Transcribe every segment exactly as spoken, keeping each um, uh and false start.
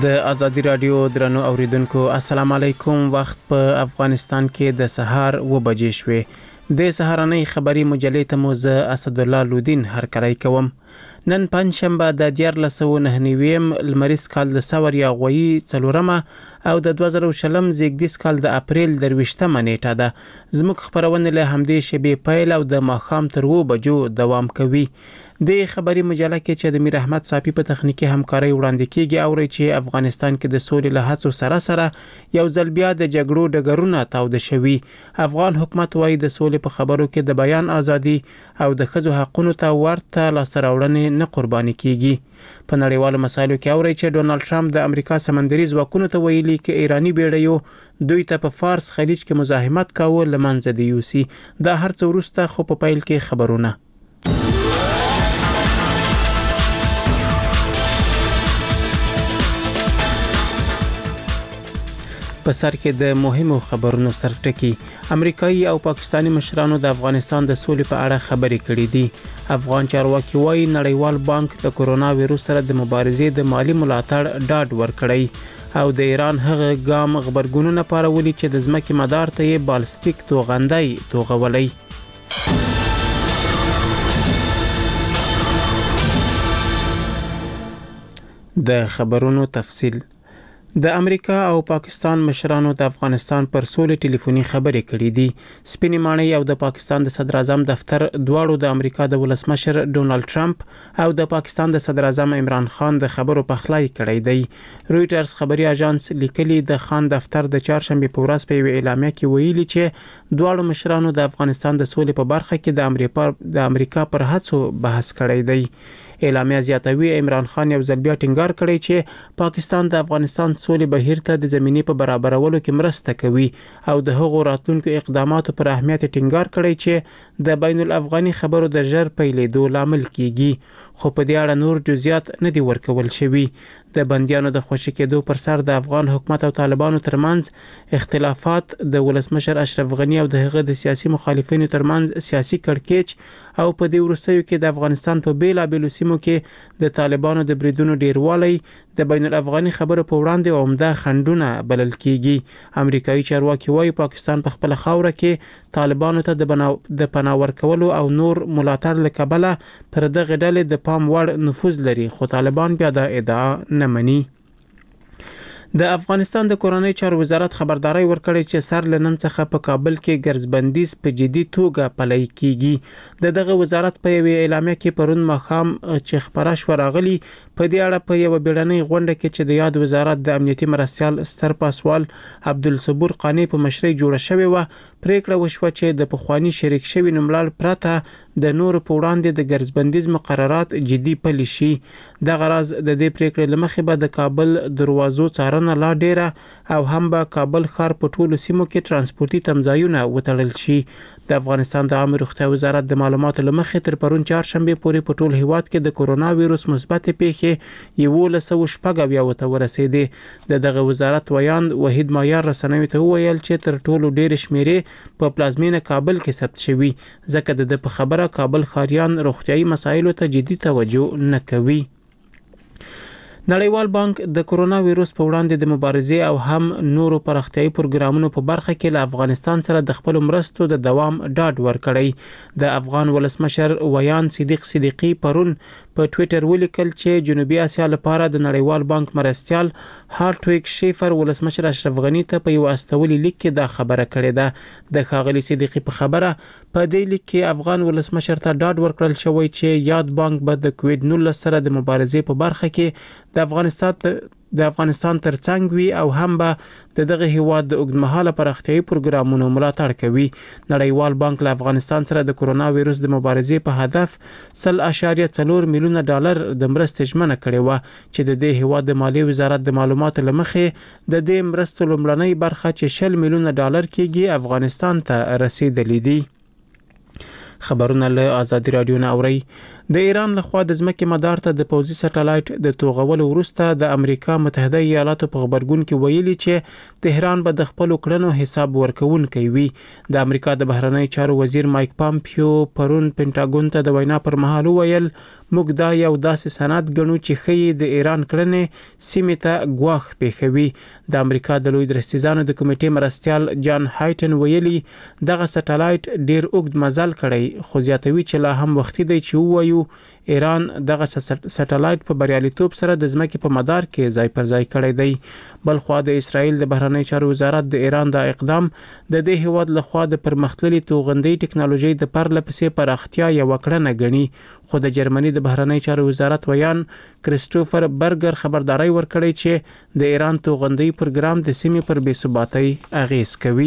د ازادي رادیو درنو اوریدونکو السلام علیکم. وخت په افغانستان کې د سهار و بجې شوې. د سهارنۍ خبري مجلې ته مو زه اسد الله لودین هرکلی کوم. نن پنځشنبه د دیارلس سوه نهه نویم لمریز کال د ثور یا غویي څلورمه او د دوه زره شلم زیږدیز کال د اپریل درویشتمه نیټه ده. زموږ خبرونه له همدې شیبې پیل او د ماښام تر اووه بجو دوام کوي. د خبري مجله کې چې د میر احمد صافي په تخنیکی همکاري وړاندې کیږي اوري چې افغانستان کې د سولې له هڅو سره سره یو ځل بیا د جګړو ډګرونه تاوده شوي. افغان حکومت وايي د سولې په خبرو کې د بیان ازادي او د ښځو حقونو ته ورته لاسته راوړنې نه قرباني کیږي. په نړیوالو مسایلو کې اوري چې ډونالد ټرمپ د امریکا سمندري ځواکونو ته ویلي چې ایرانی بیړیو دوی ته په فارس خلیج کې مزاحمت کاوه لمنځه دی یوسي. دا هرڅه وروسته خو په پیل کې خبرونه. په سر کې د مهمو خبرونو سرټکی. امریکایي او پاکستانی مشرانو د افغانستان د سولې په اړه خبرې کړې دي. افغان چارواکي وايي نړیوال بانک د کورونا وایروس سره د مبارزې د مالی ملاتړ ډاډ ورکړی او د ایران هغه ګام خبرګونونه پارولي چې د ځمکې مدار ته یې بالستیک توغندۍ توغولي. د خبرونو تفصیل. د امریکا او پاکستان مشرانو د افغانستان پر سولې ټلیفوني خبرې کړې دي. سپینې ماڼۍ او د پاکستان د صدر اعظم دفتر دواړو د امریکا د ولسمشر ډونالد ټرمپ او د پاکستان د صدر اعظم عمران خان د خبرو پخلای کړی دی. رويټرز خبري اژانس لیکلي د خان دفتر د چهارشنبه په ورځ په یو اعلامیه کې ویلي چې دواړو مشرانو د افغانستان د سولې په برخه کې د امریکا د امریکا پر هڅو بحث کړی دی. اعلامیه زیاتوي عمران خان یو ځل بیا ټینګار کړی چې پاکستان د افغانستان سولې بهیر ته د زمینې په برابرولو کې مرسته کوي او د هغو راتلونکو اقداماتو پر اهمیت ټینګار کړی چې د بین الافغاني خبرو د ژر پیلېدو لامل کیږي. خو په دې اړه نور جزئیات نه دي ورکول شوي. د بندیانو د خوشی کېدو پر سر د افغان حکومت او طالبانو ترمنځ اختلافات، د ولسمشر اشرف غنی او د هغه د سیاسي مخالفینو ترمنځ سیاسي کړکېچ او په دې وروستیو کې د افغانستان په بیلابېلو سیمو کې د طالبانو د بریدونو ډیروالی د بین الافغاني خبرو په وړاندې عمده خنډونه بلل کیږي. امریکایي چارواکي وايي پاکستان په خپل خاوره کې طالبانو ته د بناو د پناه ورکولو او نور ملاتړ لکبله پر دغه ډلې د پام وړ نفوذ لري، خو طالبان بیا د ادعا نه مني. د افغانستان د کورنۍ چارو وزارت خبرداري ورکړې چې سر لنن څخه په کابل کې ګرځبندیز په جدي توګه پلی کیږي. د دغه وزارت په یو اعلامیه کې پرون مخام چې خبره شو راغلی په دې اړه په یو بیړنۍ غونډه کې چې د یاد وزارت د امنیتي مرستيال ستر پاسوال عبدالصبور قانی په مشرۍ جوړه شوې و. پریکړه وشوه چې د پخوانی شریک شوی نوملړ پرته د نور په وړاندې د ګرځبندیز مقررات جدي پلي شي. د غرض د دې پریکړې لمخې به د کابل دروازو څارنه لا ډیره او هم به کابل ښار په ټولو سیمو کې ترانسپورتي تمځایونه وتړل شي. د افغانستان د عامه روغتیا وزارت د معلوماتو لمخې تر پرون چهارشنبه پورې په ټول هیواد کې د کورونا وایروس مثبت پیښې یوولس سوه شپږ اویا ته ورسېدې. د دغه وزارت ویاند وحید مایار رسنیو ته وویل چې تر ټولو ډېر شمیرې په پلازمینه کابل کې ثبت شوي، ځکه د په خبره کابل ښاریان روغتیايي مسایلو ته جدي توجه نه کوي. نړیوال بانک د کورونا وایروس په وړاندې د مبارزې او هم نورو پراختیايي پروګرامونو په برخه کې له افغانستان سره د خپل مرستو د دوام ډاډ ورکړی. د افغان ولسمشر ویان صدیق صدیقی پرون په ټوئیټر ولیکل چې جنوبي اسیا لپاره د نړیوال بانک مرستيال هارټویک شیفر ولسمشر اشرف غنی ته په یو استولي لیک کې دا خبره کړې ده. د ښاغلي صدیقی په خبره په دې لیک کې افغان ولسمشر ته ډاډ ورکړل شوی چې یاد بانک به د کووډ نولس سره د مبارزې په برخه کې د افغانستان د افغانستان ترڅنګ وي او هم به د دغه هیواد د اوږدمهاله پراختیايي پروګرامونو ملاتړ کوي. نړیوال بانک له افغانستان سره د کورونا وایروس د مبارزې په هدف سل اشاریه څلور میلیونه ډالر د مرستې ژمنه کړې و چې د دې هیواد د مالیې وزارت د معلوماتو لمخې د دې مرستو لومړنۍ برخه چې شل میلیونه ډالر کېږي افغانستان ته رسیدلې دي. خبرونه له ازادي رادیو نه اوري. د ایران لخوا د ځمکې مدار ته د پوځي سټلایټ د توغولو وروسته د امریکا متحده ایالاتو په خبرګون کې ویلي چې تهران به د خپل کړنو حساب ورکوونکی وي. د امریکا د بهرنی چارو وزیر مایک پامپیو پرون پینټاګون ته د وینا پر مهال ویل موږ دا یو داسې سند ګڼو چې ښیي د ایران کړنې سیمې ته ګواښ پیښوي. د امریکا د لوی درستیزانو د کمیټې مرستیال جان هایټن ویلي دغه سټلایټ ډیر اوږد مزل کړی خو زیاتوي چې لا هم وختي دی چې ووایو ایران دغه سټلایټ په بریالیتوب سره د ځمکې په مدار کې ځای پر ځای کړی دی. بل خو د اسرائیل د بهرنی چارو وزارت د ایران د اقدام د دې هیواد لخوا د پرمختللي توغندي ټکنالوژي د پرله پسې پراختیا یو کړنه ګڼي. خو د جرمني د بهرنی چارو وزارت ویان کریسټوفر برګر خبرداري ورکړی چې د ایران توغندي پروګرام د سیمې پر بې ثباتۍ اغیز کوي.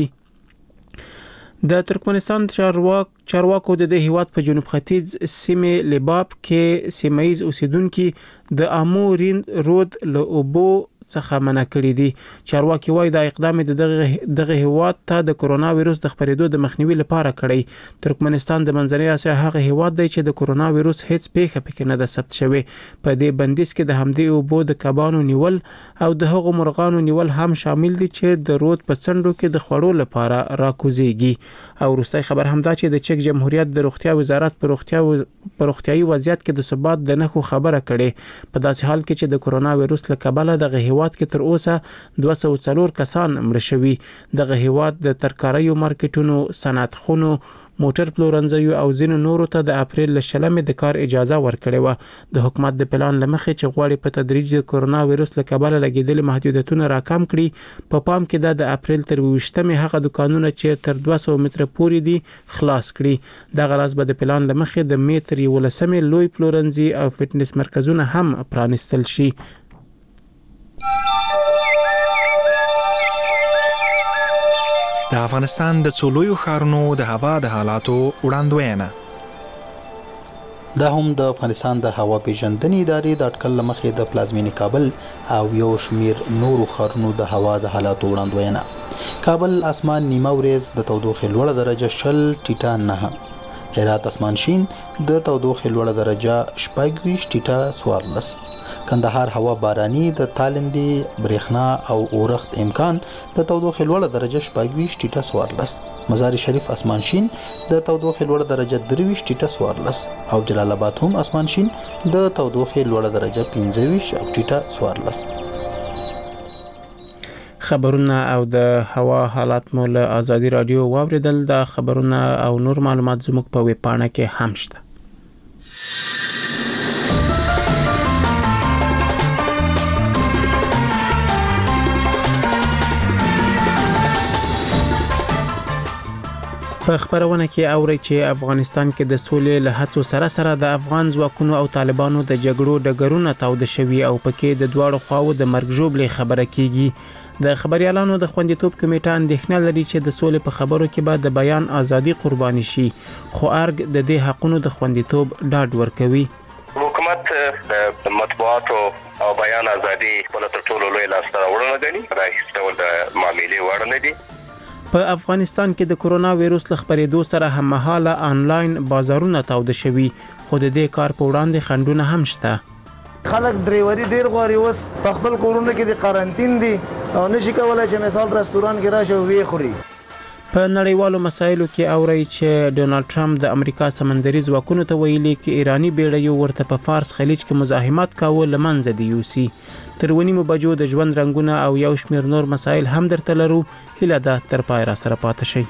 د ترکمنستان چارواک چارواکو د دې هیواد په جنوب ختیځ سیمې لباب کې سیمایي اوسیدونکو د امورین رود له اوبو څخه منع کړی دي. چارواکي وایي دا اقدام د دغه دغه هیواد ته د کورونا وایروس د خپرېدو د مخنیوي لپاره کړی. ترکمنستان د منځنۍ اسیا هغه هیواد دی چې د کورونا وایروس هیڅ پیښه پکې نه ده ثبت شوې. په دې بندیز کې د همدې اوبو د کبانو نیول او د هغو مرغانو نیول هم شامل دي چې د رود په څنډو کې د خوړو لپاره راکوزيږي. او وروستۍ خبر هم دا چې د چک جمهوریت د روغتیا وزارت په روغتیا په روغتیايي وضعیت کې د ثبات د نښو خبره کړې په داسې حال کې چې د کورونا وایروس له کبله د هیواد کې تر اوسه دوه سوه او څلور کسان مړه شوي. دغه هیواد د ترکاریو مارکیټونو، صنعتخونو، موټر پلورنځیو او ځینو نورو ته د اپریل له شلمې د کار اجازه ورکړې وه. د حکومت د پلان له مخې چې غواړي په تدریج د کورونا وایروس له کبله لګېدلي محدودیتونه راکم کړي. په پا پام کې د اپریل تر اوویشتمې هغه دکانونه چې تر دوه سوه متره پورې دي خلاص کړي. دغه راز به د پلان له مخې د می تر یولسمې لوی پلورنځي او فټنس مرکزونه هم پرانیستل شي. د افغانستان د څو لویو ښارونو د هوا د حالاتو وړاندوینه. دا هم د افغانستان د هوا پیژندنې ادارې د اټکل لمخې د پلازمینې کابل او یو شمیر نورو ښارونو د هوا د حالاتو وړاندوینه. کابل اسمان نیمه ورځ د تودوخې لوړه درجه شل ټیټه نه. هرات اسمان شین د تودوخې لوړه درجه شپږ ویشت ټیټه څوارلس. کندهار هوا باراني د تالندې برېښنا او اورښت امکان د تودوخې لوړه درجه شپږ ویشت ټیټه څوارلس. مزار شریف اسمان شین د تودوخې لوړه درجه درې ویشت ټیټه څوارلس او جلال آباد هم اسمان شین د تودوخې لوړه درجه پنځه ویشت ټیټه څوارلس. خبرونه او د هوا حالات مو له آزادي رادیو واوریدل. د خبرونه او نور معلومات زموږ په ویب پاڼه کې هم شته. په خبرونه کې اوري چې افغانستان کې د سولې له هڅو سره سره د افغان ځواکونو او طالبانو د جګړو ډګرونه تاوده شوي او پکې د دواړو خواو د مرګ ژوبلې خبره کیږي. د خبريالانو د خوندیتوب کمیټه اندېښنه لري چې د سولې په خبرو کې به د بیان ازادي قرباني شي، خو ارګ د دې حقونو د خوندیتوب ډاډ ورکوي. حکومت د مطبوعاتو او بیان ازادي په تر ټولو لوی لاسته راوړنه غني. دا هیڅ ډول د معاملې وړ نه دي. په افغانستان کې د کورونا وایروس له خپرېدو سره هممهاله آنلاین بازارونه تاوده شوي، خو د دې کار په وړاندې خنډونه هم شته. خلک ډرایوري ډیر غواړي، اوس په خپل کورونه کې د قرنټین دي او نشي کولای چې مثال رستوران کې راشه وی خوري. په نړیوالو مسایلو کې اوري چې ډونالد ټرمپ د امریکا سمندري ځواکونو ته ویلي چې ایرانی بیړۍ ورته په فارس خلیج کې مزاحمت کاوه لمنځه دی یوسي. تر ونیمو بجو د ژوند رنگونه او یو شمیر نور مسایل هم درته لرو. هیله ده تر پای را سره پاتې شئ.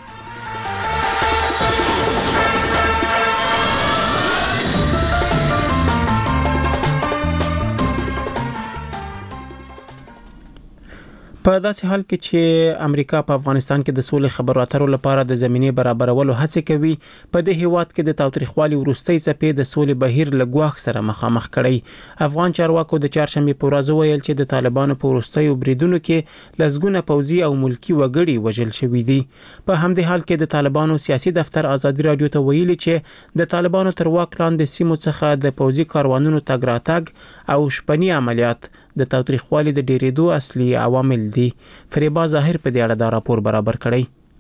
په داسې حال کې چې امریکا په افغانستان کې د سولې خبرو اترو لپاره د زمینه برابرولو هڅه کوي، په دې هیواد کې د تاوتریخوالي وروستۍ څپې د سولې بهیر له ګواښ سره مخامخ کړي. افغان چارواکو د چهارشنبه په ورځ ویل چې د طالبانو په وروستۍ بریدونو کې لسګونه پوځي او ملکی وګړي وژل شوي دي. په همدې حال کې د طالبانو سیاسي دفتر آزادي رادیو ته ویلي چې د طالبانو تر واک لاندې سیمو څخه د پوځي کاروانونو تګ راتګ او شپنی عملیات د تاوتریخوالي د ډیرېدو اصلي عوامل دي. فریبا ظاهر په دې اړه دا راپور برابر کړی.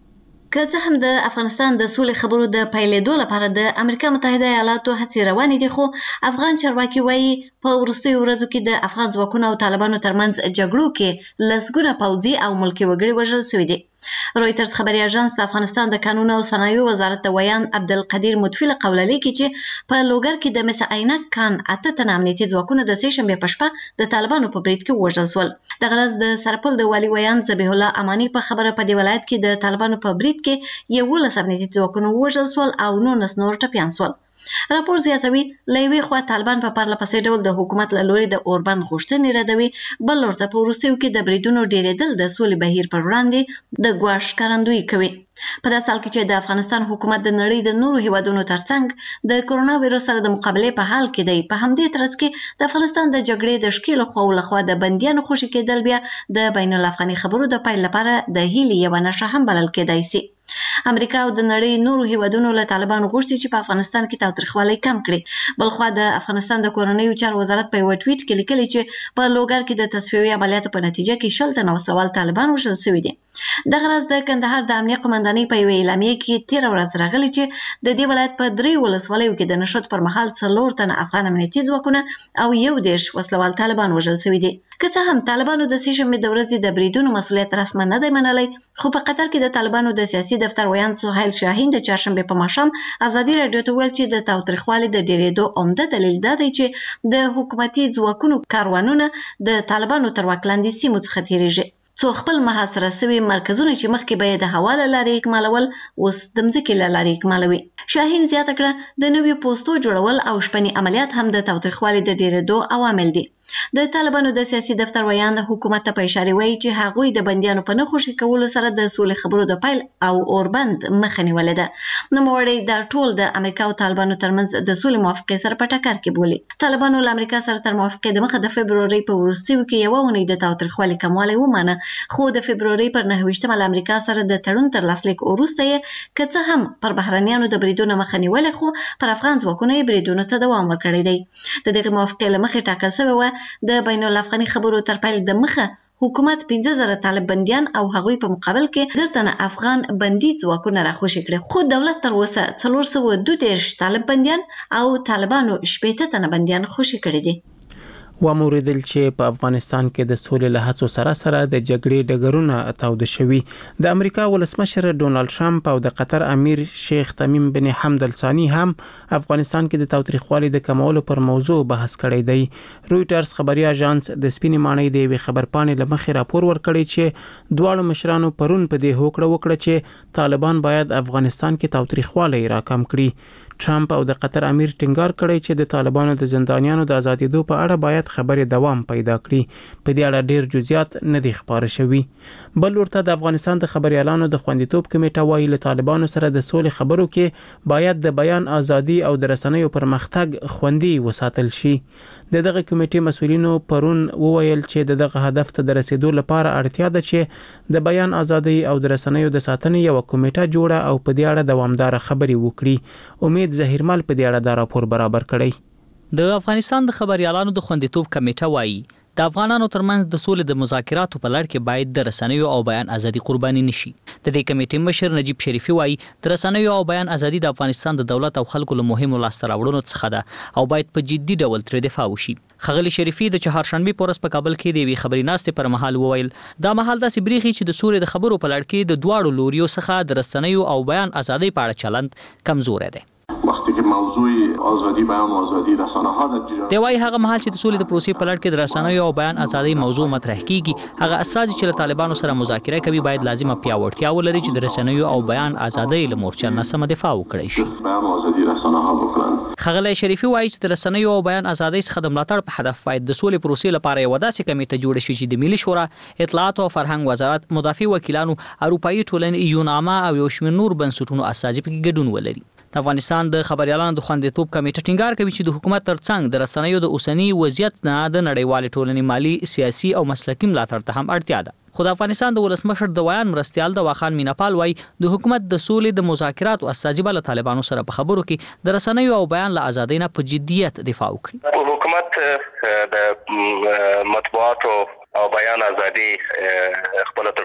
که څه هم د افغانستان د سولې خبرو د پیلېدو لپاره د امریکا متحده ایالاتو هڅې روانې دي، خو افغان چارواکي وایي په وروستیو ورځو کې د افغان ځواکونو او طالبانو ترمنځ جګړو کې لسګونه پوځي او ملکي وګړي وژل شوي دي. رویترز خبري اژانس د افغانستان د قانون او صنایعو وزارت د ویان عبدالقدیر مدفي له قوله لیکي چې په لوګر کې د مس عینک کان اته تنه امنیتي ځواکونه د سې شنبې په شپه د طالبانو په برید کې وژل شول. دغه ورځ د سرپل د والي ویان ذبیح الله اماني په خبره په دې ولایت کې د طالبانو په برید کې یولس امنیتي ځواکونه وژل شول او نولس نور ټپیان شول. راپور زیاتوي له یوې خوا طالبان په پرله پسې ډول د حکومت له لوري د اوربند غوښتنې ردوي، بل لورته په وروستیو کې د بریدونو ډېرېدل د سولې بهیر پر وړاندې د ګواښ ښکارندویي کوي. په داسې حال کې چې د افغانستان حکومت د نړۍ د نورو هیوادونو ترڅنګ د کرونا ویروس سره د مقابلې په حال کې دی، په همدې ترڅ کې د افغانستان د جګړې د ښکېلو خواو لخوا د بندیانو خوشي کېدل بیا د بین الافغاني خبرو د پیل لپاره د هیلې یوه نښه هم بلل کېدای شي. امریکا او د نړۍ نورو هیوادونو له طالبانو غوښتي چې په افغانستان کې تاوتریخوالی کم کړي. بلخوا د افغانستان د کورنیو چارو وزارت په یو ټویټ کې لیکلي چې په لوګر کې د تصفیوي عملیاتو په نتیجه کې شل تنه وسلوال طالبان وژل شوي دي. دغه ورځ د کندهار د امنیه قومندانۍ په یوې اعلامیې کې تېره ورځ راغلي چې د دې ولایت په درې ولسوالیو کې د نښت پر مهال څلور تنه افغان امنیتي ځواکونه او یو دېرش وسلوال طالبان وژل شوي دي. که څه هم طالبانو د سې شنبې د ورځې د بریدونو مسؤلیت رسما نه دی منلی، خو په قطر کې د طالبانو د سیاسي دفتر ویان سهیل شاهین د چهارشنبې په ماښام ازادي راډیو ته وویل چې د تاوتریخوالي د ډېرېدو عمده دلیل دا دی چې د حکومتي ځواکونو کاروانونه د طالبانو تر واک لاندې سیمو څخه تېرېږي، څو خپل محاصره سوي مرکزونه چې مخکې به یې د هوا له لارې اکمالول اوس د مځکې له لارې اکمالوي. شاهین زیاته کړه د نویو پوستو جوړول او شپني عملیات هم د تاوتریخوالي د ډېرېدو عوامل دي. د طالبانو د سیاسي دفتر ویان حکومت ته په اشاره وایي چې هغوی د بندیانو په نه خوشي کولو سره د سولې خبرو د پیل او اوربند مخه نیولې ده. نوموړی دا ټول د امریکا او طالبانو ترمنځ د سولې موافقې سره په ټکر کې بولي. طالبانو له امریکا سره تر موافقې دمخه د فبرورۍ په وروستیو کې یوه اونۍ د تاوتریخوالي کموالی ومانه، خو د فبرورۍ پر نهه ویشتمه له امریکا سره د تړون تر لاسلیک وروسته یې که څه هم پر بهرنیانو د بریدونو مخه نیولې، خو پر افغان ځواکونو یې بریدونو ته دوام ورکړی دی. د دغې موافقې له مخې ټاکل شوې وه د بین الافغاني خبرو تر پیل د مخه حکومت پنځه زره طالب بندیان او هغوی په مقابل کې زر تنه افغان بندي ځواکونه راخوشي کړي، خو دولت تر اوسه څلور سوه دوه دېرش طالب بندیان او طالبانو شپېته تنه بندیان خوشي کړي دي. وموریدل چې په افغانستان کې د سولې له هڅو سره سره د جګړې ډګرونه تاوده شوي. د امریکا ولسمشر ډونالد ټرمپ او د قطر امیر شیخ تمیم بن حمد الثاني هم افغانستان کې د تاوتریخوالي د کمولو پر موضوع بحث کړی دی. رویټرز خبري اژانس د سپینې ماڼۍ د یوې خبرپاڼې له مخې راپور ورکړی چې دواړو مشرانو پرون په دې هوکړه وکړه چې طالبان باید افغانستان کې تاوتریخوالی راکم کړي. ټرمپ او د قطر امیر ټینګار کړی چې د طالبانو د زندانیانو د ازادېدو په اړه باید خبرې دوام پیدا کړي. په دې اړه ډیر جزئیات نه دي خبره شوي. بل ورته د افغانستان د خبريالانو د خوندیتوب کمیټه وايي له طالبانو سره د سولې خبرو کې باید د بیان ازادي او د رسنیو پرمختګ خوندي وساتل شي. د دغه کمیټې مسؤلینو پرون وویل چې د دغه هدف ته د رسیدو لپاره اړتیا ده چې د بیان ازادي او د رسنیو د ساتنې یو کمیټه جوړه او په دې اړه دوامدار خبرې وکړي. امید ظهیرمل په دې اړه دا راپور برابر کړی. د افغانستان د خبريالانو د خوندیتوب کمیټه وايي د افغانانو ترمنځ د سولې د مذاکراتو په لړ کې باید د رسنیو او بیان ازادي قرباني نشي. د دې کمیټې مشر نجیب شریفي وايي د رسنیو او بیان ازادي د افغانستان د دولت او خلکو له مهمو لاسته راوړنو څخه ده او باید په جدي ډول ترې دفاع وشي. ښاغلي شریفي د چهارشنبې په ورځ په کابل کې د یوې خبري ناستې پر مهال وویل دا مهال داسې بریښي چې د سولې د خبرو په لړ کې د دواړو لوریو څخه د رسنیو او بیان ازادي په اړه چلند کمزوری دی. وقتی که موضوع آزادی بیان و آزادی رسانه ها در جریان دی وايي هغه مهال چې د سولې د پروسې په لړ کې د رسنیو او بیان ازادي موضوع مطرح کیږي هغه اساس چې له طالبانو سره مذاکره کوي باید لازمه پیاوړتیا ولري چې د رسنیو او بیان ازادي له مورچل نه سم دفاع وکړي شي. بیان و آزادی رسانه ها وکړي. ښاغلی شریفي وايي چې د رسنیو او بیان ازادي څخه د ملاتړ په هدف باید د سولې پروسې لپاره یو داسې کمیټه جوړه شي چې د ملي شورا، اطلاعات او فرهنګ وزارت، مدافع وکیلانو، اروپایي ټولنې، یوناما او یو شمېر نور بنسټونو استازي پکې ګډون ولري. د افغانستان د خبريالانو د خوندیتوب کمیټه ټینګار کوي چې د حکومت ترڅنګ د رسنیو د اوسنی وضعیت نه د نړیوال ټولنې مالی، سیاسي او مسلکي ملاتړ ته هم اړتیا ده. خو د افغانستان د ولسمشر د ویان مرستیال د واخان میناپال وايي د حکومت د سولې د مذاکراتو استازي به له طالبانو سره په خبرو کې د رسنیو او بیان له ازادۍ نه په جدیت دفاع وکړي. حکومت د مطبوعاتو او بیان ازادي خپل تر ټولو لوی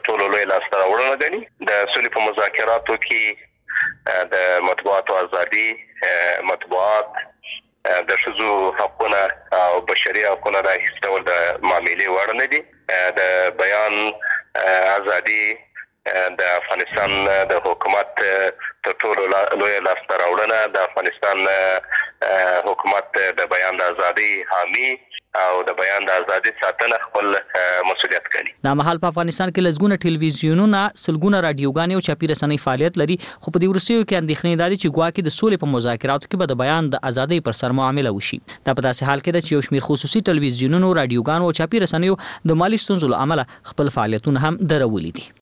لوی لاسته راوړنه ګڼي. د سولې په مذاکراتو کې د مطبوعاتو ازادي، مطبوعات، د ښځو حقونه او بشري حقونه د هیڅ د معاملې وړ نه دي. د بیان ازادي د افغانستان د حکومت تر ټولو لوی لاسته راوړنه. د افغانستان حکومت د بیان د ازادي حامی او د بیان د ازادي ساتنه خپل مسؤلیت کوي. د مهال په افغانستان کې لږونه ټلویزیونونه، سلګونه رادیوګانې او چاپی رسنۍ فعالیت لري، خو په دې وروستیو کې اندېښنې دي چې ګواکې د سولې په مذاکراتو کې به د بیان د ازادۍ پر سر معامله وشي. دا په داسې حال کې ده چې یو شمېر خصوصي ټلویزیونونو، رادیوګانو او چاپی رسنیو د مالي ستونزو له امله خپل فعالیتونه هم درولي دي.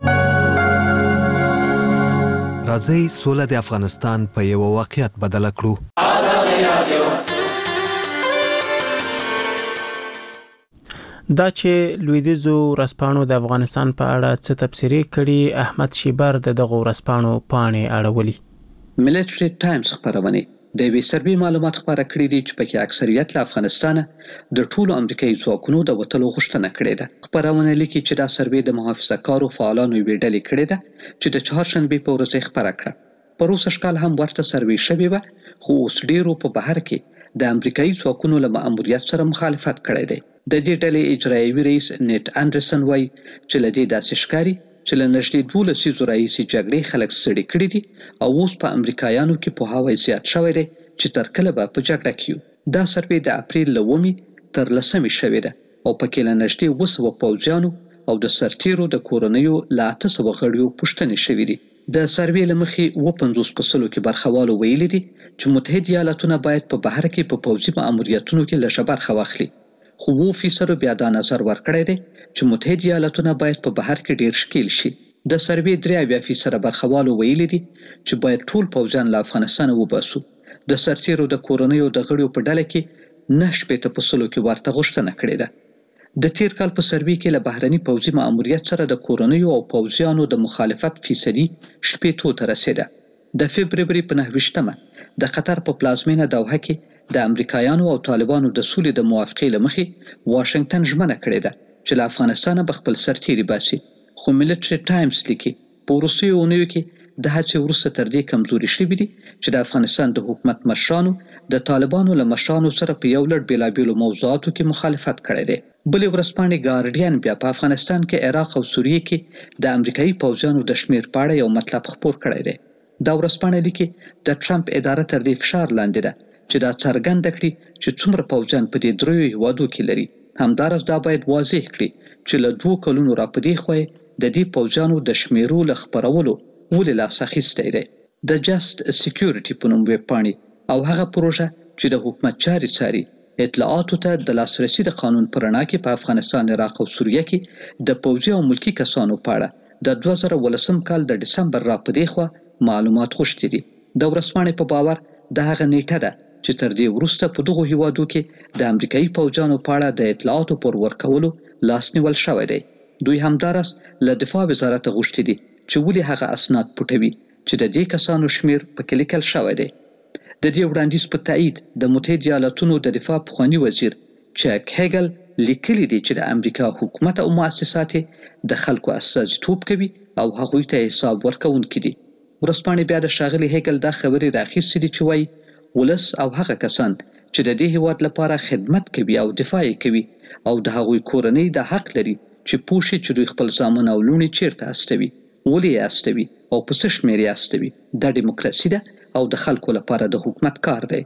راځي سوله د افغانستان په یو واقعیت بدل کړو. دا چې لویدیځو ورځپاڼو د افغانستان په اړه څه تبصرې کړي، احمد شیبر د دغه ورځپاڼو پاڼې اړولي. ملټری ټایمز خبرونه د وی سروي معلومات خبره کړې دي چې پکې اکثریت له افغانستان د ټولو امریکایي ځواکونو د وټلو غوښتنه کړې ده. خبرونه لیکي چې دا سروي د محافظه‌کارو فعالانو وی ډلې کړې ده چې د چهارشنبه په ورځ خبره کړه. په روسي شکل هم ورته سروي شوی و، خو اوس ډیرو په بهر کې د امریکایي ځواکونو له مأموریت سره مخالفت کړی دی. د دې ډلې اجرایوي رئیس نیټ انډرسن وایي چې لدې داسې ښکاري چې له نږدې دولس لسیزو راهیسې جګړې خلک ستړي کړي دي او اوس په امریکایانو کې پوهاوی زیات شوی دی چې تر کله به په جګړه کې یو. دا سروي د اپریل له اوومې تر لسمې شوې ده او پکې له نږدې اووه سوه پوځیانو او د سرتیرو د کورنیو له اته سوه غړیو پوښتنې شوې دي. د سروي له مخې اووه پنځوس په سلو کې برخوالو ویلي دي چې متحد ایالتونه باید په بهر کې په پوځي مأموریتونو کې لږه برخه واخلي، خو اووه فیصده بیا دا نظر ورکړی دی چې متحد ایالتونه باید په بهر کې ډیر ښکیل شي. د سروي درې اویا فیصده برخوالو ویلي دي چې باید ټول پوځیان له افغانستانه وباسو. د سرتیرو د کورنیو د غړیو په ډله کې نه شپېته په سلو کې ورته غوښتنه کړې ده. د تیر کال په سروي کې له بهرني پوځي مأموریت سره د کورنیو او پوځیانو د مخالفت فیصدي شپېتو ته رسیده. د فبروري په نهه ویشتمه د قطر په پلازمینه دوحه کې د امریکایانو او طالبانو د سولې د موافقې له مخې واشنگټن ژمنه کړې ده چې له افغانستانه به خپل سرتیري باسي. خو ملټری ټایمز لیکي په وروستیو اونیو کې د هڅې وروسته تر دې کمزوري شوي دي چې د افغانستان د حکومت مشرانو د طالبانو له مشرانو سره په یو لړ بېلابېلو موضوعاتو کې مخالفت کړی دی. بلې ورځپاڼې ګارډین بیا په افغانستان کې عراق او سوریې کې د امریکایي پوځیانو د شمیر په اړه یو مطلب خپور کړی دی. دا ورځپاڼه لیکي د ټرمپ اداره تر دې فشار لاندې ده چې دا څرګنده کړي چې څومره پوځیان په دې دریو هیوادو کې لري. همداراز دا باید واضح کړي چې له دوو کلونو راپدې خوا د دې پوځیانو د شمیرو له خپرولو ولې لاس اخیستی دی. د جست سکیورټي په نوم ویبپاڼې او هغه پروژه چې د حکومت چارې څاري اطلاعاتو ته د لاسرسي د قانون په رڼا کې په افغانستان، عراق او سوریه کې د پوځي او ملکي کسانو په اړه د دوه زره ولسم کال د ډسمبر راپدې خوا معلومات غوښتي دي. د ورځپاڼې په باور د هغه نیټه ده چې تر دې وروسته په دغو هیوادو کې د امریکایي پوځیانو په اړه د اطلاعاتو پر ورکولو لاس نیول شوی دی. دوی همداراز له دفاع وزارت غوښتي دي چې ولې هغه اسناد پټوي چې د دې کسانو شمیر پکې لیکل شوی دی. د دې وړاندیز په تایید د متحد ایالتونو د دفاع پخوانی وزیر چک هیګل لیکلي دي چې د امریکا حکومت او مؤسسات د خلکو استازیتوب کوي او هغوی ته حساب ورکوونکي دي. ورځپاڼې بیا د ښاغلي هیګل دا خبرې راخیستې دي چې وایي ولس او هغه کسان چې د دې هیواد لپاره خدمت کوي او دفاع کوي او د هغوی کورنۍ د حق لري چې پوه شي چې دوی خپل زامن او لوڼې چیرته استوي، ولې یې استوي او په څه شمېر یې استوي. دا ډیموکراسي ده او د خلکو لپاره د حکومت کار دی.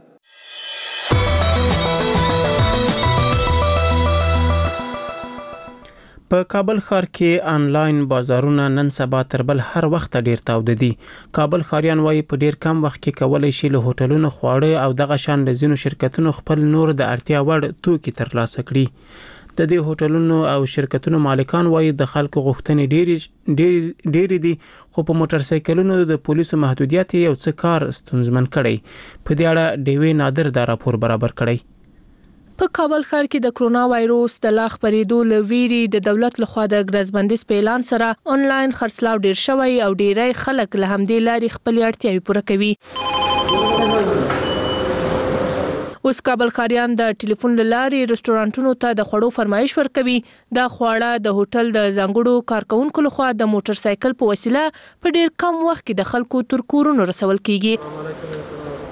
په کابل ښار کې آنلاین بازارونه نن سبا تر بل هر وخت ډیر تاوده دي. کابل ښاریان وایي په ډیر کم وخت کې کولای شي له هوټلونو خواړه او دغه شان د ځینو شرکتونو خپل نور د اړتیا وړ توکي ترلاسه کړي. د دې هوټلونو او شرکتونو مالکان وایي د خلکو غوښتنې ډېرې ډېرې ډېرې دي، خو په موټر سایکلونو د پولیسو محدودیت یو څه کار ستونزمن کړی. په دې اړه ډیوې نادر دا راپور برابر کړی. په کابل ښار کې د کرونا وایروس د لا خپرېدو له ویرې د دولت لخوا د ګرځبندیز په اعلان سره آنلاین خرڅلاو ډیر شوی او ډیری خلک له همدې لارې خپل اړتیاوې پوره کوي. اوس کابل ښاریان د ټلیفون له لارې رستورانټونو ته د خوړو فرمایش ورکوي. دا خواړه د هوټل د ځانګړو کارکونکو لخوا د موټر سایکل په وسیله په ډیر کم وخت کې د خلکو تر کورونو رسول کیږي.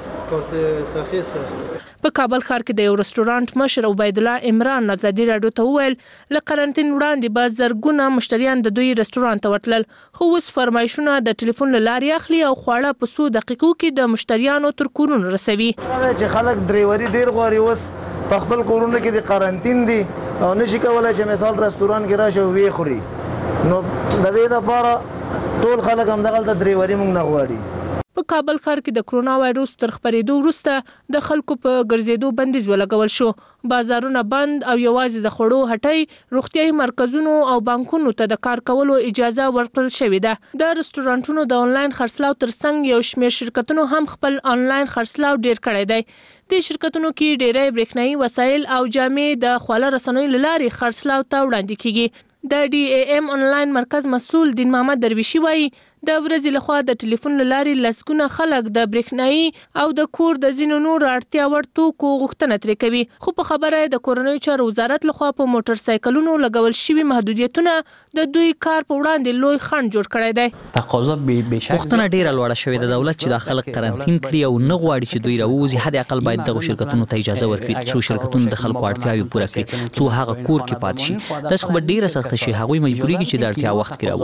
په کابل ښار کې د یو رستورانټ مشر عبید الله عمران ازادي راډیو ته وویل له قرنټین وړاندې به زرګونه مشتریان د دوی رستورانټ ته ورتلل، خو اوس فرمایشونه د ټلیفون له لارې اخلي او خواړه په څو دقیقو کې د مشتریانو تر کورونو رسوي. چې خلک ډرایوري ډیر غواړي، اوس په خپل کورونو کې د قرنټین دي او نشي کولای چې مثال رستورانټ کې راشي او وی خوري، نو د دې لپاره ټول خلک هم دغلته ډرایوري موږ نه غواړي. په کابل ښار کې د کرونا وایروس تر خپرېدو وروسته د خلکو په ګرځېدو بندیز ولګول شو. بازارونه بند او یوازې د خوړو هټۍ، روغتیايي مرکزونو او بانکونو ته د کار کولو اجازه ورکړل شوې ده. د رستورانټونو د انلاین خرڅلاو ترڅنګ یو شمېر شرکتونو هم خپل انلاین خرڅلاو ډیر کړی دی. د شرکتونو کې ډیری برېښنايي وسایل او جامې د خواله رسنیو له لارې خرڅلاو ته وړاندې کیږي. د ډي اي ام انلاین مرکز مسؤل دین محمد درویشي وایي د ورځې لخوا د ټلیفون له لارې لسګونه خلک د برېښنايي او د کور د ځینو نور اړتیا وړ توکو غوښتنه ترې کوي. خو په خبره د کورنیو چارو وزارت لخوا په موټر سایکلونو لګول شوي محدودیتونه د دوی کار په وړاندې لوی خنډ جوړ کړی دی. تقاضا غوښتنه ډیره لوړه شوې ده. دولت چې د خلک قرنټین کړي او نه غواړي چې دوی راووځي، حد اقل باید دغه شرکتونو ته اجازه ورکړي څو شرکتونه د خلکو اړتیاوې پوره کړي، څو هغه کور کې پاتې شي. داسې خو به ډیره سخته شي، هغوی مجبوریږي چې د اړتیا وخت کې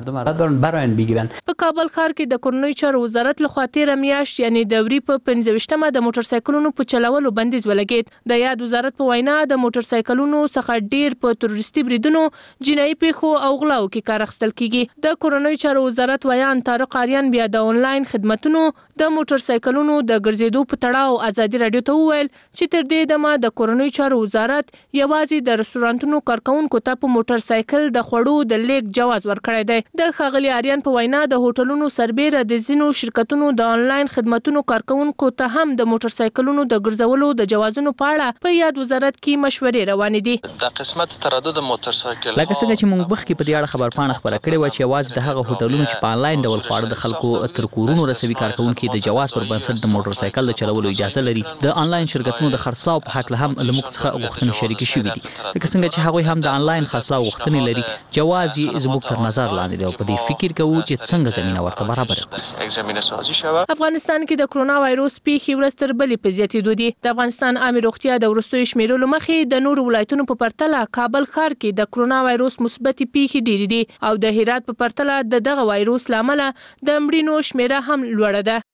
راووځي. په کابل ښار کې د کورنیو چارو وزارت لخوا تیره میاشت یعنې د وري په پنځه ویشتمه د موټر سایکلونو په چلولو بندیز ولګېد. د یاد وزارت په وینا د موټر سایکلونو څخه ډیر په تروریستي بریدونو، جنایي پیښو او غلاو کې کار اخیستل کیږي. د کورنیو چارو وزارت ویان طارق آریان بیا د انلاین خدماتونو د موټر سایکلونو د ګرځېدو په تړاو ازادي راډیو ته وویل چې تر دې دمه د کورنیو چارو وزارت یوازې د رستورانټونو کارکونکو ته په موټر سایکل د خوړو د لیږد جواز ورکړی دی. د ښاغلي آریان په وینا د هوټلونو سربیره د ځینو شرکتونو د انلاین خدماتونو کارکونکو ته هم د موټر سایکلونو د ګرځولو د جوازونو په اړه په یاد وزارت کې مشورې روانې دي. د قسمت تردد موټر سایکل لکه څنګه چې موږ مخکې په دې اړه خبرپاڼه خبره کړې وه چې یوازې د هغه هوټلونو چې په انلاین ډول خواړه د خلکو تر کورونو رسوي کارکونکي د جواز پر بنسټ د موټر سایکل د چلولو اجازه لري. د انلاین شرکتونو د خرڅلاو په هکله هم له موږ څخه غوښتنې شریکې شوې دي، لکه څنګه چې هغوی هم د انلاین خرڅلاو غوښتنې لري. جواز یې زموږ تر نظر لاندې دی او په دې فکر کوو چې څنګه زمینه ورته برابره کړو. افغانستان کې د کرونا وایروس پیښې ورځ تر بلې په زیاتېدو دي. د افغانستان عامه روغتیا د وروستیو شمیرلو مخې د نورو ولایتونو په پرتله کابل ښار کې د کرونا وایروس مثبتې پیښې ډېرې دي او د هرات په پرتله د دغه وایروس له امله د مړینو شمیره هم لوړه ده.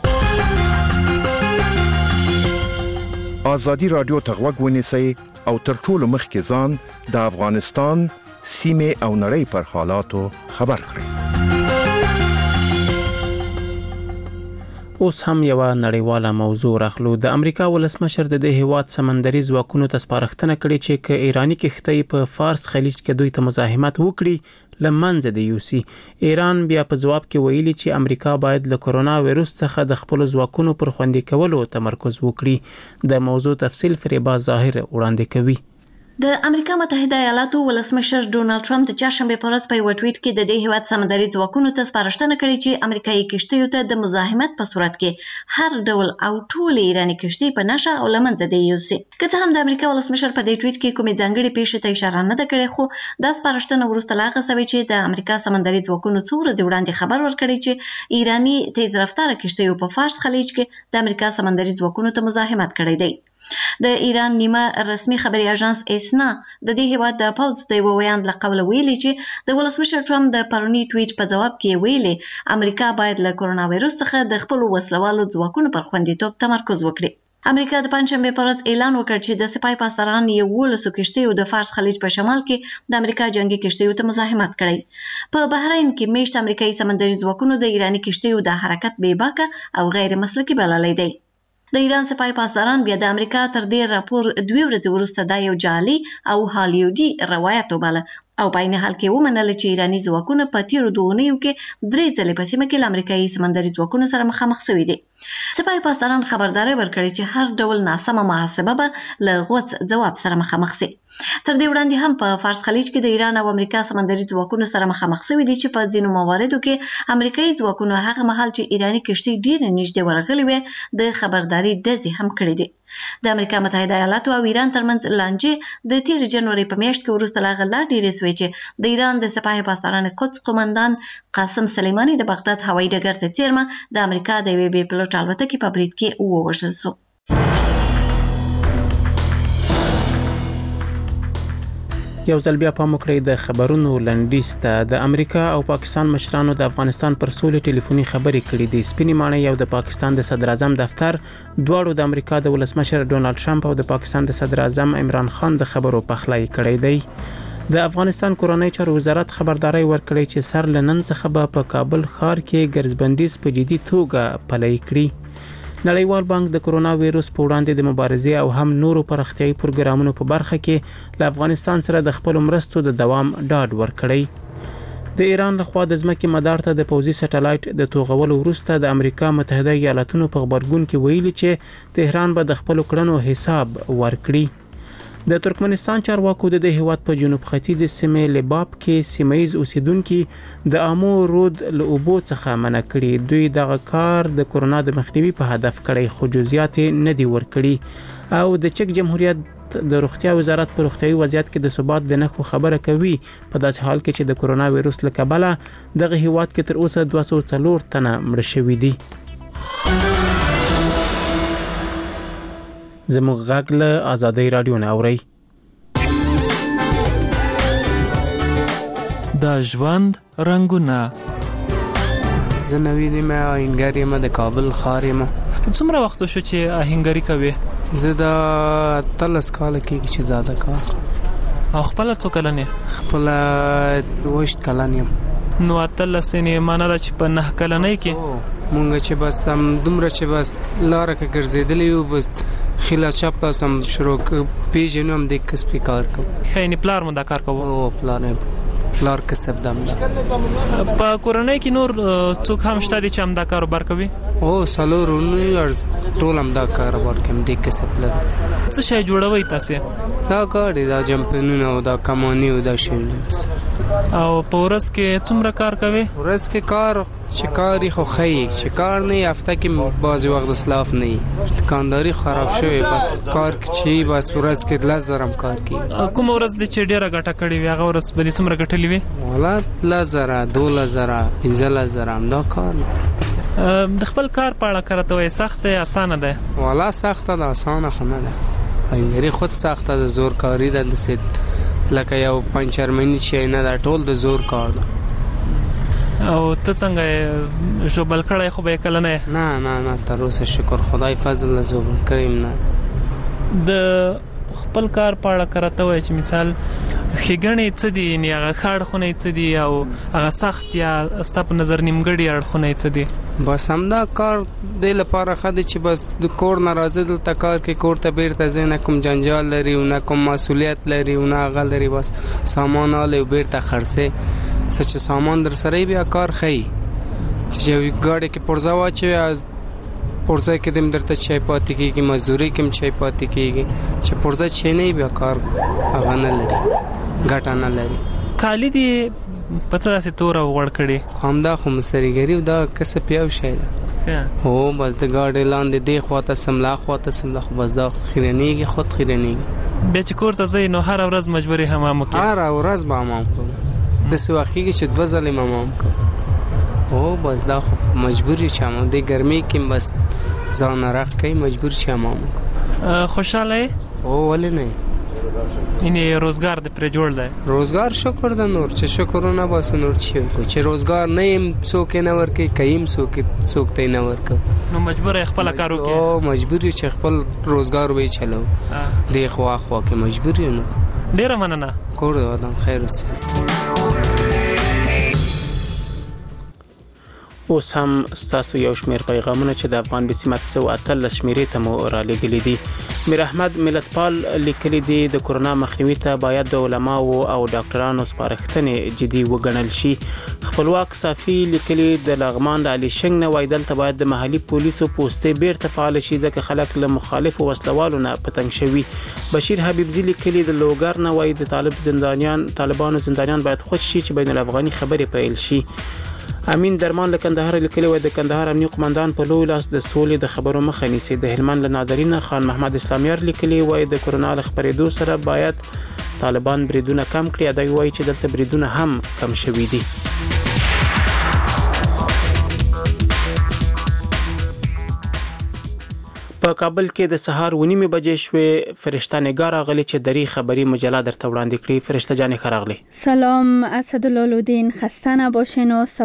ازادي راډیو ته غوږ ونیسئ او تر ټولو مخکې ځان د افغانستان سیمې او نړۍ پر حالاتو خبر کړئ. اوس هم یو نړیواله موضوع راخلو. د امریکا ولسمشر د دې هیواد سمندري ځواکونو ته سپارښتنه کړې چې ک ایرانی کښتۍ په فارس خلیج کې دوی ته مزاحمت وکړي لمنځه د یوسي. ایران بیا په جواب کې ویلي چې امریکا باید له کرونا وایروس څخه د خپل ځواکونو پر خوندي کولو تمرکز وکړي. د موضوع تفصیل فریبا ظاهر وړاندې کوي. د امریکا متحده ایالاتو ولسمشر ډونالد ټرمپ د چهارشنبه په ورځ په یو ټویټ کې د دې هیواد سمندري ځواکونو ته سپارښتنه کړې چې امریکایي کشتیو ته د مزاحمت په صورت کې هر ډول او ټول ایرانی کشتۍ په نشه او لمنځه دی یوسي. که څه هم د امریکا ولسمشر په دې ټویټ کې کومې ځانګړې پیښې ته اشاره نه ده کړې، خو دا سپارښتنه وروسته لا هغه څه چې د امریکا سمندري ځواکونو څو ورځې وړاندې خبر ورکړی چې ایرانی تیز رفتاره کشتیو په فارس خلیج کې د امریکا سمندري ځواکونو ته مزاحمت کړی دی. د ایران نیمه رسمي خبري اژانس اسنا د دې هیواد د پوز د یو ویاند له قوله ویلي چې د ولسمشر ټرمپ د پرونی ټویټ په جواب کې ویلي امریکا باید له کرونا وایروس څخه د خپل وسلوالو ځواکونو پر خوندیتوب تمرکز وکړي. امریکا د پنځشنبه په ورځ اعلان وکړ چې د سپای پاسداران یولسو کشتیو د فارس خلیج په شمال کې د امریکا جنگي کشتیو ته مزاحمت کړی. په بحرین کې میشت امریکایي سمندري ځواکونو د ایرانی کشتیو د حرکت بې باکه او غیر مسلکي بللی دی. د ایران سپای پاسداران بیا د امریکا تر دې راپور دوی ورځې وروسته دا یو جعلي او هالیوډي روایت وباله او په عین حال کې ومنله چې ایرانی ځواکونه په تیرو دوه اونیو کې درې ځلې په سیمه کې له امریکایي سمندري ځواکونو سره مخامخ شوي دي. سپای پاسداران خبرداری ورکړي چې هر ډول ناسمه محاسبه به له غوڅ ځواب سره مخامخ شي. تر دې وړاندې هم په فارس خلیج کې د ایران او امریکا سمندري ځواکونو سره مخامخ شوي دي چې په ځینو مواردو کې امریکایي ځواکونو هغه مهال چې ایرانی کشتۍ ډېرې نږدې ورغلې وې د خبرداري ډزې هم کړې دي. د امریکا متحده ایالاتو او ایران ترمنځ لانجې د تیر جنوري په میاشت کې وروسته لا غلا ډېرې شوې چې د ایران د سپاه پاسداران قدس قومندان قاسم سلیمانی د بغداد هوایي ډګر ته څیرمه د امریکا د یوې بې پلوټ الوتکې په برید کې ووژل شو. یو ځل بیا پام وکړئ د خبرونو لنډیز ته. د امریکا او پاکستان مشرانو د افغانستان پر سولې ټلیفوني خبرې کړې دي. سپینې ماڼۍ او د پاکستان د صدر اعظم دفتر دواړو د امریکا د ولسمشر ډونالد ټرمپ او د پاکستان د صدر اعظم عمران خان د خبرو پخلی کړی دی. د افغانستان کورنۍ چارو وزارت خبرداري ورکړې چې سر له نن څخه به په کابل ښار کې ګرځبندیز په جدي توګه پلی کړي. نړیوال بانک د کرونا وایرس په وړاندې د مبارزې او هم نورو پراختیايي پروګرامونو په برخه کې له افغانستان سره د خپل مرستو د دوام ډاډ ورکړی. د ایران لخوا د ځمکې مدار ته د پوځي سټلایټ د توغولو وروسته د امریکا متحده ایالاتونو په خبرګون کې ویلي چې تهران به د خپل کړنو حساب ورکړي. د ترکمنستان چارواکو د هیواد په جنوب ختیځ سیمې لباب کې سیمایي اوسیدونکو د امو رود له اوبو څخه منع کړي. دوی دغه کار د کرونا د مخنیوي په هدف کړی خو جزئیات نه دي ورکړي او د چک جمهوریت د روغتیا وزارت په روغتیايي وضعیت کې د ثبات د نښو خبره کوي په داسې حال کې چې د کرونا وایرس له کبله دغه هیواد کې تر اوسه دوه سوه څلور تنه مړه شوي دي. زموږ غږ له آزادۍ رادیو نه اورئ. د ژوند رنګونه. زه نوید یم آهنګر یم د کابل ښار یم. څومره وخت شو چې آهنګري کوې؟ زه د اتلس کاله کېږي چې زیاده کار. او خپله څو کلن یې؟ خپله اوویشت کلن یم. نو اتلس یې معنی ده چې په نهه کلنۍ کې مونږ چې بس هم دومره چې بس لاره کې ګرځېدلی یو بس خیله چپ تاسو هم شروع پیژنو هم د کسبي کار کوو. ښه یعنې پلار مو دا کار کوو؟ او پلار پلار کسب دم ده. په کورنۍ کې نور څوک هم شته دي چې هم دا کاروبار کوي؟ او څلور ورونه ټول هم دا کاروبار کوي د کسب لري. څه شی جوړوئ تاسې؟ دا کار دی دا جمپنونه او دا کماني او دا شیونه. او په ورځ کې څومره کار کوي؟ ورځ کې کار چې کاری خو خی چې کار نه هفته کې بعضی وخت اسلاف نه دکانداری خراب شوی بس کار چې بس ورځ کې لس زره کار کی. کوم ورځ د چې ډیره ګټه کړې وي هغه ورځ به څومره ګټلې وي؟ والله لس زره دولس زره پنځلس زره هم دا کار. د خپل کار په اړه کړه ته سخت دی اسانه ده؟ والله سخته ده اسانه خو نه ده. آهنګري خود سخته ده زور کاری ده لکه یو پنچرمنی چې نه ده ټول د زور کار ده. او ته څنګه ژوبل کړی خو به کله نه؟ نه نه نه تر اوسه شکر خدای فضل ژوبل کړم نه. د خپل کار په اړه کرته وای چې مثال خېګنې څه دي نه هغه خاړ خونه څه دي او هغه سخت یا ستپ نظر نیمګړی اړخونه څه دي؟ بس همدا کار د لپاره خدای چې بس د کور ناراضه دلته کار کې کور ته بیرته زنه کوم جنجال لري او نه کوم مسولیت لري او نه غل لري بس سامان اله بیرته خرڅه سچ سامان در سره بیا کار خی چې ګاډي کې پرځا واچي از پرځا کې دم درته چای پاتې کیږي مزدوري کې چای پاتې کیږي چې پرځا چي نه بیا کار هغه نه لري ګټه نه لري. کالی دی پته داسې تور او غوړ کړي همدا خو مسریګری دا کسب پیاو شي هو بس د ګاډي لاندې دی خواته سملا خواته سملا خو بس دا خیرنیږي خود خیرنیږي. بیا چې کور ته ځي نو هر ورځ مجبوري حمام کوي؟ هر ورځ به حمام کوم د سواخیږي چې دوه ځلې حمام کوم. او بس دا خو مجبوري چې حمام د ګرمي کې بس ځان راخ کوي مجبور چې حمام کوم. خوشاله او ولې نه اینې روزګار د پر جوړ دی؟ روزګار شکر د نور چې شکرونه بس نور چی کو چې روزګار نه يم څوک نه ورکي کيم څوک څوک ته نه ورک نو مجبور خپل کارو کې او مجبوري چې خپل روزګار وې چلو دی خو اخوا کې مجبوري نه. ډیره مننه. کور ودان خیر اوسه. اوس هم ستاسو یو شمیر پیغامونه چې د افغان بسمت سو اتل شمیرې ته مو را لګلې دي. میر احمد ملتپال لیکلي دي د کرونا مخنیوي ته باید د علماو او ډاکټرانو سپارښتنې جدي وګڼل شي. خپلواک صافي لیکلي د لغمان د علي شنګ نه وایدل ته باید د محلي پولیسو پوسټې بیرته فعال شي ځکه خلک له مخالف وسلوالو نه پتنګ شوي. بشیر حبیبزي لیکلي د لوګر نه وای د طالب زندانیان طالبانو زندانیان باید خوش شي چې بین الافغاني خبرې پیل شي. امین درمان له کندهار لیکلی و د کندهار امنیه قومندان په لوی لاس د سولې د خبرو مخه نیسي. د هلمند له نادرین خان محمد اسلامیار لیکلی و د کورونا له خبرېدو سره باید طالبان بریدونه کم کړي. دا وایي چې دلته بریدونه هم کم شوي دي. په کابل کې د سهار ونیمه بجې شوې. فرشته نگار غلي چې دری خبری مجله درته وړاندې کړي. فرشته جان خراغلی. سلام اسدالله لودین، خسته نباشین و